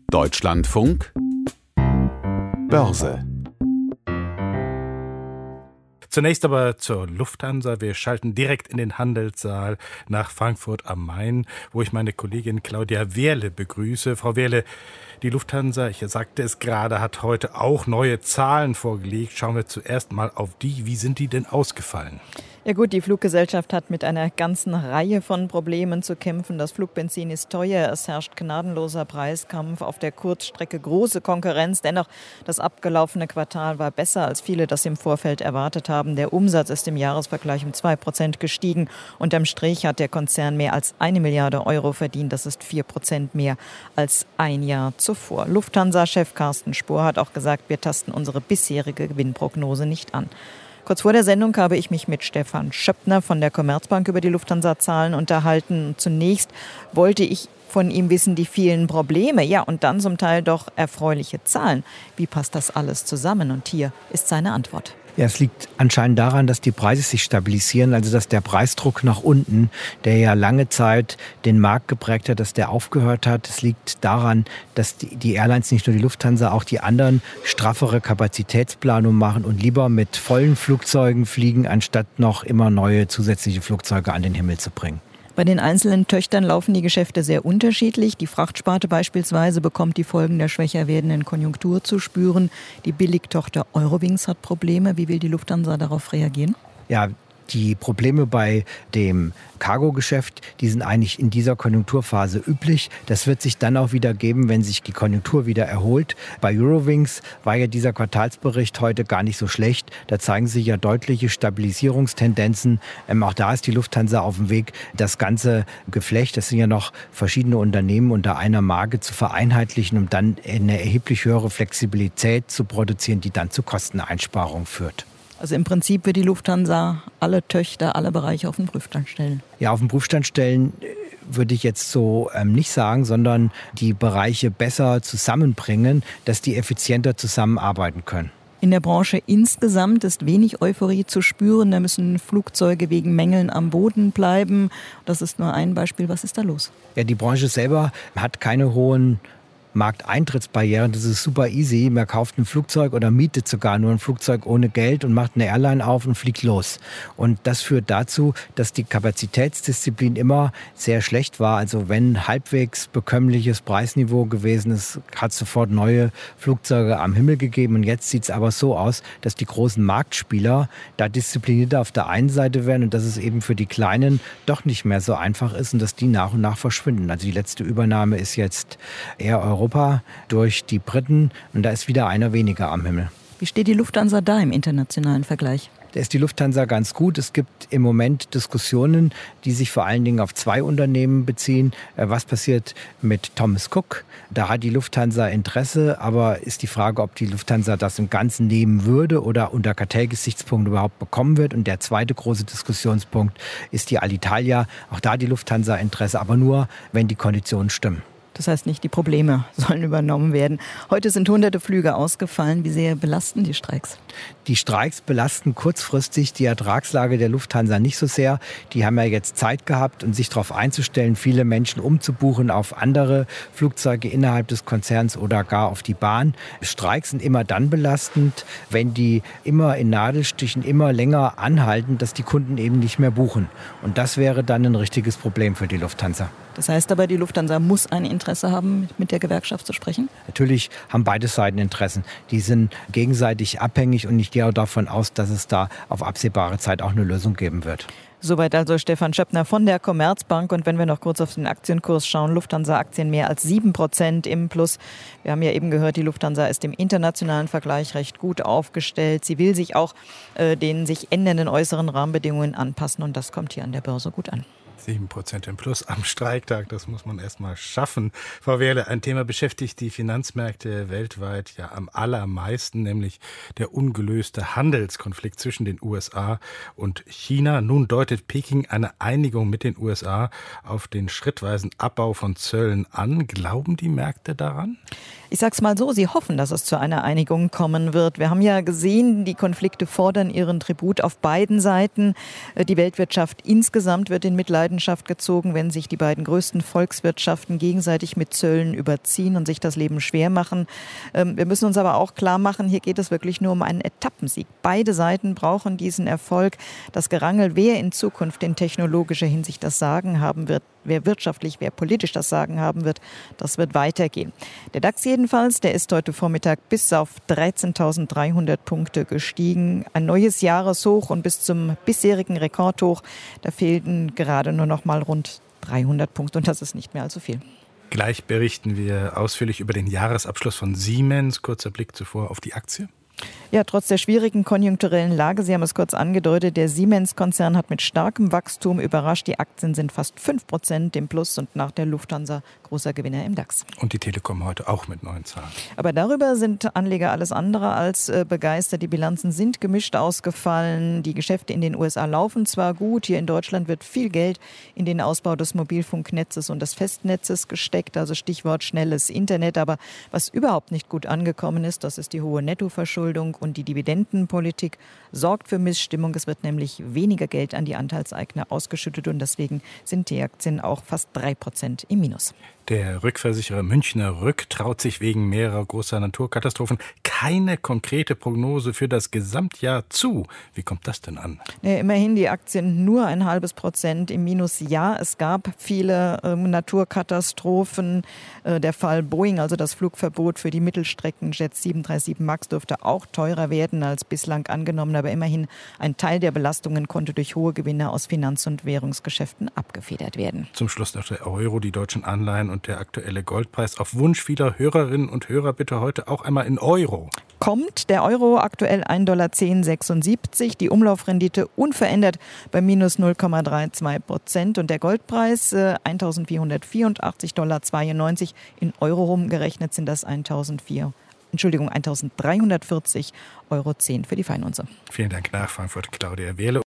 Deutschlandfunk Börse. Zunächst aber zur Lufthansa. Wir schalten direkt in den Handelssaal nach Frankfurt am Main, wo ich meine Kollegin Claudia Wehrle begrüße. Frau Wehrle, die Lufthansa, ich sagte es gerade, hat heute auch neue Zahlen vorgelegt. Schauen wir zuerst mal auf die. Wie sind die denn ausgefallen? Ja gut, die Fluggesellschaft hat mit einer ganzen Reihe von Problemen zu kämpfen. Das Flugbenzin ist teuer, es herrscht gnadenloser Preiskampf, auf der Kurzstrecke große Konkurrenz. Dennoch, das abgelaufene Quartal war besser, als viele das im Vorfeld erwartet haben. Der Umsatz ist im Jahresvergleich um 2% gestiegen. Unterm Strich hat der Konzern mehr als 1 Milliarde Euro verdient. Das ist 4% mehr als ein Jahr zuvor. Lufthansa-Chef Carsten Spohr hat auch gesagt, wir tasten unsere bisherige Gewinnprognose nicht an. Kurz vor der Sendung habe ich mich mit Stefan Schöppner von der Commerzbank über die Lufthansa-Zahlen unterhalten. Zunächst wollte ich von ihm wissen, die vielen Probleme, ja, und dann zum Teil doch erfreuliche Zahlen. Wie passt das alles zusammen? Und hier ist seine Antwort. Ja, es liegt anscheinend daran, dass die Preise sich stabilisieren, also dass der Preisdruck nach unten, der ja lange Zeit den Markt geprägt hat, dass der aufgehört hat. Es liegt daran, dass die Airlines, nicht nur die Lufthansa, auch die anderen straffere Kapazitätsplanung machen und lieber mit vollen Flugzeugen fliegen, anstatt noch immer neue zusätzliche Flugzeuge an den Himmel zu bringen. Bei den einzelnen Töchtern laufen die Geschäfte sehr unterschiedlich. Die Frachtsparte beispielsweise bekommt die Folgen der schwächer werdenden Konjunktur zu spüren. Die Billigtochter Eurowings hat Probleme. Wie will die Lufthansa darauf reagieren? Ja, die Probleme bei dem Cargo-Geschäft, die sind eigentlich in dieser Konjunkturphase üblich. Das wird sich dann auch wieder geben, wenn sich die Konjunktur wieder erholt. Bei Eurowings war ja dieser Quartalsbericht heute gar nicht so schlecht. Da zeigen sich ja deutliche Stabilisierungstendenzen. Auch da ist die Lufthansa auf dem Weg, das ganze Geflecht, das sind ja noch verschiedene Unternehmen unter einer Marke, zu vereinheitlichen, um dann eine erheblich höhere Flexibilität zu produzieren, die dann zu Kosteneinsparungen führt. Also im Prinzip wird die Lufthansa alle Töchter, alle Bereiche auf den Prüfstand stellen. Ja, auf den Prüfstand stellen würde ich jetzt so nicht sagen, sondern die Bereiche besser zusammenbringen, dass die effizienter zusammenarbeiten können. In der Branche insgesamt ist wenig Euphorie zu spüren. Da müssen Flugzeuge wegen Mängeln am Boden bleiben. Das ist nur ein Beispiel. Was ist da los? Ja, die Branche selber hat keine hohen Markteintrittsbarrieren, das ist super easy. Man kauft ein Flugzeug oder mietet sogar nur ein Flugzeug ohne Geld und macht eine Airline auf und fliegt los. Und das führt dazu, dass die Kapazitätsdisziplin immer sehr schlecht war. Also wenn halbwegs bekömmliches Preisniveau gewesen ist, hat es sofort neue Flugzeuge am Himmel gegeben. Und jetzt sieht es aber so aus, dass die großen Marktspieler da disziplinierter auf der einen Seite werden und dass es eben für die Kleinen doch nicht mehr so einfach ist und dass die nach und nach verschwinden. Also die letzte Übernahme ist jetzt Air Europa durch die Briten und da ist wieder einer weniger am Himmel. Wie steht die Lufthansa da im internationalen Vergleich? Da ist die Lufthansa ganz gut. Es gibt im Moment Diskussionen, die sich vor allen Dingen auf 2 Unternehmen beziehen. Was passiert mit Thomas Cook? Da hat die Lufthansa Interesse, aber ist die Frage, ob die Lufthansa das im Ganzen nehmen würde oder unter Kartellgesichtspunkten überhaupt bekommen wird. Und der zweite große Diskussionspunkt ist die Alitalia. Auch da hat die Lufthansa Interesse, aber nur, wenn die Konditionen stimmen. Das heißt nicht, die Probleme sollen übernommen werden. Heute sind hunderte Flüge ausgefallen. Wie sehr belasten die Streiks? Die Streiks belasten kurzfristig die Ertragslage der Lufthansa nicht so sehr. Die haben ja jetzt Zeit gehabt, um sich darauf einzustellen, viele Menschen umzubuchen auf andere Flugzeuge innerhalb des Konzerns oder gar auf die Bahn. Streiks sind immer dann belastend, wenn die immer in Nadelstichen immer länger anhalten, dass die Kunden eben nicht mehr buchen. Und das wäre dann ein richtiges Problem für die Lufthansa. Das heißt aber, die Lufthansa muss ein Interesse haben, mit der Gewerkschaft zu sprechen? Natürlich haben beide Seiten Interessen. Die sind gegenseitig abhängig und ich gehe auch davon aus, dass es da auf absehbare Zeit auch eine Lösung geben wird. Soweit also Stefan Schöppner von der Commerzbank. Und wenn wir noch kurz auf den Aktienkurs schauen, Lufthansa-Aktien mehr als 7% im Plus. Wir haben ja eben gehört, die Lufthansa ist im internationalen Vergleich recht gut aufgestellt. Sie will sich auch den sich ändernden äußeren Rahmenbedingungen anpassen und das kommt hier an der Börse gut an. 7% im Plus am Streiktag, das muss man erst mal schaffen. Frau Wehrle, ein Thema beschäftigt die Finanzmärkte weltweit ja am allermeisten, nämlich der ungelöste Handelskonflikt zwischen den USA und China. Nun deutet Peking eine Einigung mit den USA auf den schrittweisen Abbau von Zöllen an. Glauben die Märkte daran? Ich sag's mal so, sie hoffen, dass es zu einer Einigung kommen wird. Wir haben ja gesehen, die Konflikte fordern ihren Tribut auf beiden Seiten. Die Weltwirtschaft insgesamt wird in Mitleidenschaft Mitleidenschaft gezogen, wenn sich die beiden größten Volkswirtschaften gegenseitig mit Zöllen überziehen und sich das Leben schwer machen. Wir müssen uns aber auch klar machen, hier geht es wirklich nur um einen Etappensieg. Beide Seiten brauchen diesen Erfolg. Das Gerangel, wer in Zukunft in technologischer Hinsicht das Sagen haben wird, wer wirtschaftlich, wer politisch das Sagen haben wird, das wird weitergehen. Der DAX jedenfalls, der ist heute Vormittag bis auf 13.300 Punkte gestiegen. Ein neues Jahreshoch und bis zum bisherigen Rekordhoch, da fehlten gerade nur noch mal rund 300 Punkte und das ist nicht mehr allzu viel. Gleich berichten wir ausführlich über den Jahresabschluss von Siemens. Kurzer Blick zuvor auf die Aktie. Ja, trotz der schwierigen konjunkturellen Lage, Sie haben es kurz angedeutet, der Siemens-Konzern hat mit starkem Wachstum überrascht. Die Aktien sind fast 5% im Plus und nach der Lufthansa großer Gewinner im DAX. Und die Telekom heute auch mit neuen Zahlen. Aber darüber sind Anleger alles andere als begeistert. Die Bilanzen sind gemischt ausgefallen. Die Geschäfte in den USA laufen zwar gut, hier in Deutschland wird viel Geld in den Ausbau des Mobilfunknetzes und des Festnetzes gesteckt, also Stichwort schnelles Internet. Aber was überhaupt nicht gut angekommen ist, das ist die hohe Nettoverschuldung. Und die Dividendenpolitik sorgt für Missstimmung. Es wird nämlich weniger Geld an die Anteilseigner ausgeschüttet und deswegen sind die Aktien auch fast 3% im Minus. Der Rückversicherer Münchner Rück traut sich wegen mehrerer großer Naturkatastrophen keine konkrete Prognose für das Gesamtjahr zu. Wie kommt das denn an? Ja, immerhin die Aktien nur 0,5% im Minus. Ja, es gab viele Naturkatastrophen. Der Fall Boeing, also das Flugverbot für die Mittelstreckenjets 737 MAX, dürfte auch teurer werden als bislang angenommen. Aber immerhin ein Teil der Belastungen konnte durch hohe Gewinne aus Finanz- und Währungsgeschäften abgefedert werden. Zum Schluss noch der Euro, die deutschen Anleihen und der aktuelle Goldpreis. Auf Wunsch vieler Hörerinnen und Hörer bitte heute auch einmal in Euro. Kommt der Euro aktuell $1,1076, die Umlaufrendite unverändert bei minus 0,32% und der Goldpreis $1.484,92. In Euro rumgerechnet sind das 1.340,10 € für die Feinunze. Vielen Dank nach Frankfurt, Claudia Wehrle.